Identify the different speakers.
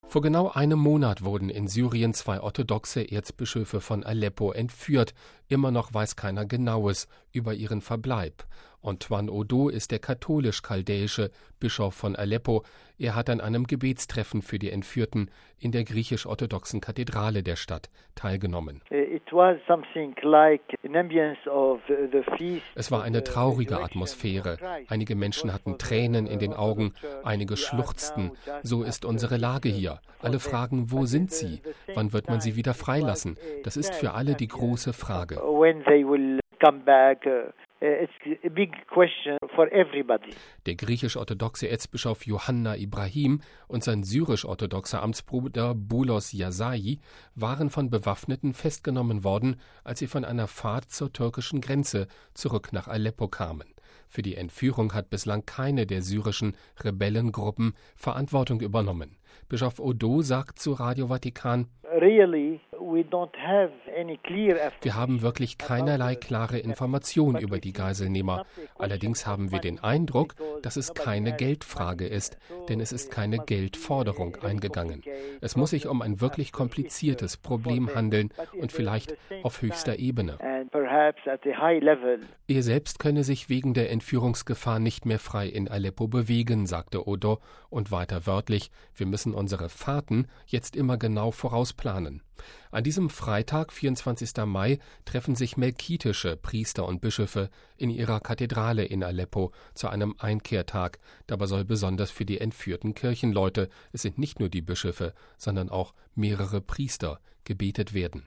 Speaker 1: Vor genau einem Monat wurden in Syrien 2 orthodoxe Erzbischöfe von Aleppo entführt. Immer noch weiß keiner Genaues über ihren Verbleib. Antoine Odo ist der katholisch-chaldäische Bischof von Aleppo. Er hat an einem Gebetstreffen für die Entführten in der griechisch-orthodoxen Kathedrale der Stadt teilgenommen. Es war eine traurige Atmosphäre. Einige Menschen hatten Tränen in den Augen, einige schluchzten. So ist unsere Lage hier. Alle fragen, wo sind sie? Wann wird man sie wieder freilassen? Das ist für alle die große Frage. Der griechisch-orthodoxe Erzbischof Yohanna Ibrahim und sein syrisch-orthodoxer Amtsbruder Boulos Yazai waren von Bewaffneten festgenommen worden, als sie von einer Fahrt zur türkischen Grenze zurück nach Aleppo kamen. Für die Entführung hat bislang keine der syrischen Rebellengruppen Verantwortung übernommen. Bischof Odo sagt zu Radio Vatikan: Wir haben wirklich keinerlei klare Information über die Geiselnehmer. Allerdings haben wir den Eindruck, dass es keine Geldfrage ist, denn es ist keine Geldforderung eingegangen. Es muss sich um ein wirklich kompliziertes Problem handeln und vielleicht auf höchster Ebene. Er selbst könne sich wegen der Entführungsgefahr nicht mehr frei in Aleppo bewegen, sagte Odo, und weiter wörtlich: Wir müssen unsere Fahrten jetzt immer genau vorausplanen. An diesem Freitag, 24. Mai, treffen sich melkitische Priester und Bischöfe in ihrer Kathedrale in Aleppo zu einem Einkehrtag. Dabei soll besonders für die entführten Kirchenleute, es sind nicht nur die Bischöfe, sondern auch mehrere Priester, gebetet werden.